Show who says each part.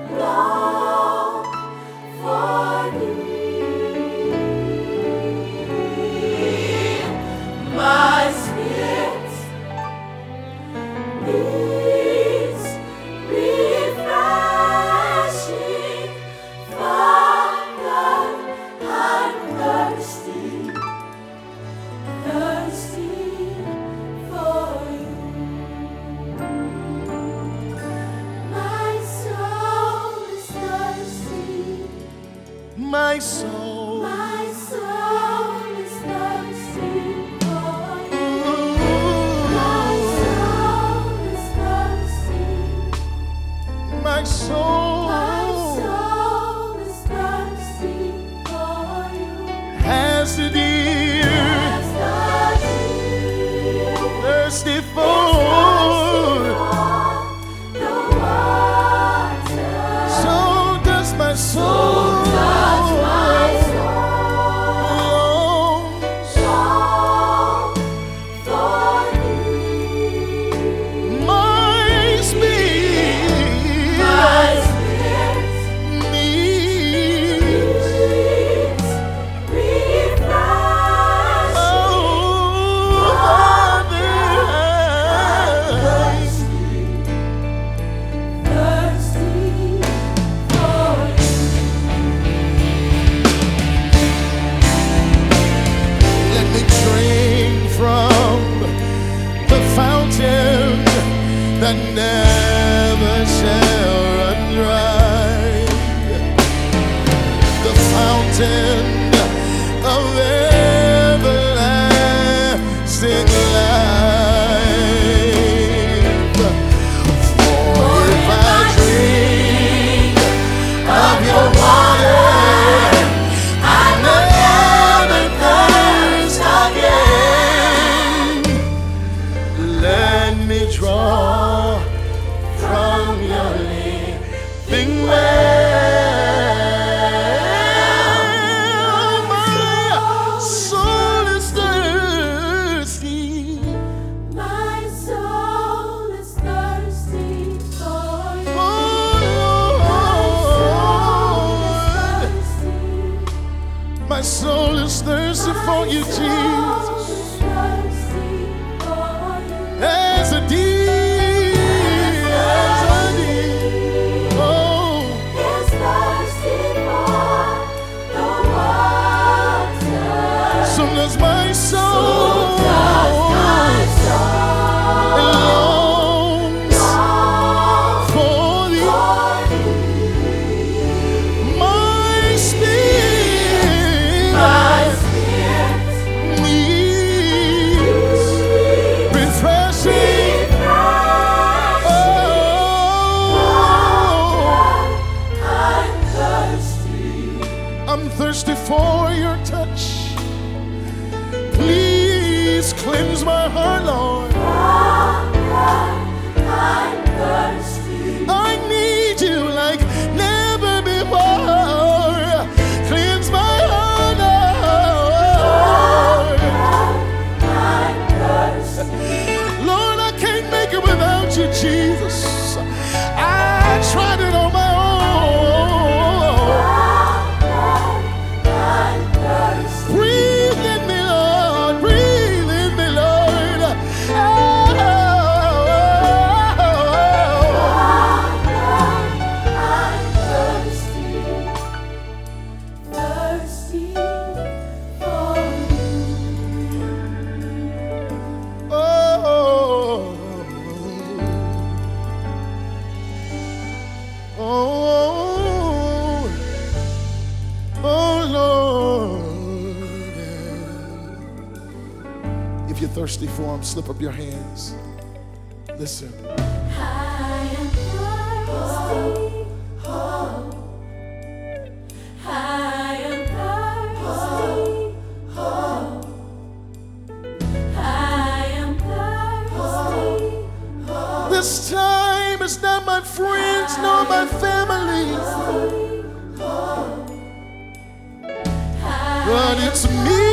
Speaker 1: long for thee. My spirit needs refreshing. Father, I'm thirsty, thirsty for you. My soul is thirsty.
Speaker 2: My soul.
Speaker 1: My soul is thirsty for you. My soul is thirsty.
Speaker 2: My soul.
Speaker 1: My soul is thirsty for you.
Speaker 2: Has the deer
Speaker 1: As the deer
Speaker 2: thirsty
Speaker 1: is
Speaker 2: for
Speaker 1: the water,
Speaker 2: so does my soul.
Speaker 1: does my soul
Speaker 2: longs.
Speaker 1: long for thee.
Speaker 2: My spirit
Speaker 1: My spirit
Speaker 2: needs.
Speaker 1: needs refreshing.
Speaker 2: Oh, Father,
Speaker 1: Thirsty for you.
Speaker 2: let me drink from the fountain that never shall run dry, the fountain of everlasting life. For if I drink of your water, I never thirst again. Let me draw from your living well. My soul is thirsty.
Speaker 1: My soul is thirsty for you.
Speaker 2: Oh, Lord. My soul is thirsty for you, Jesus. As a deer, as a deer. Oh, so does my soul. It longs for thee. My spirit needs refreshing. Oh, I'm thirsty for your touch. Please cleanse my heart, Lord. I need you like never before. Cleanse my heart, Lord. Lord, I can't make it without you, Jesus. I tried it on my own. Breathe in me, Lord. Breathe in me, Lord. If you're thirsty for him, slip up your hands. Listen.
Speaker 1: I am thirsty. I am thirsty. I am thirsty.
Speaker 2: This time it's not my friends nor my family, but it's me.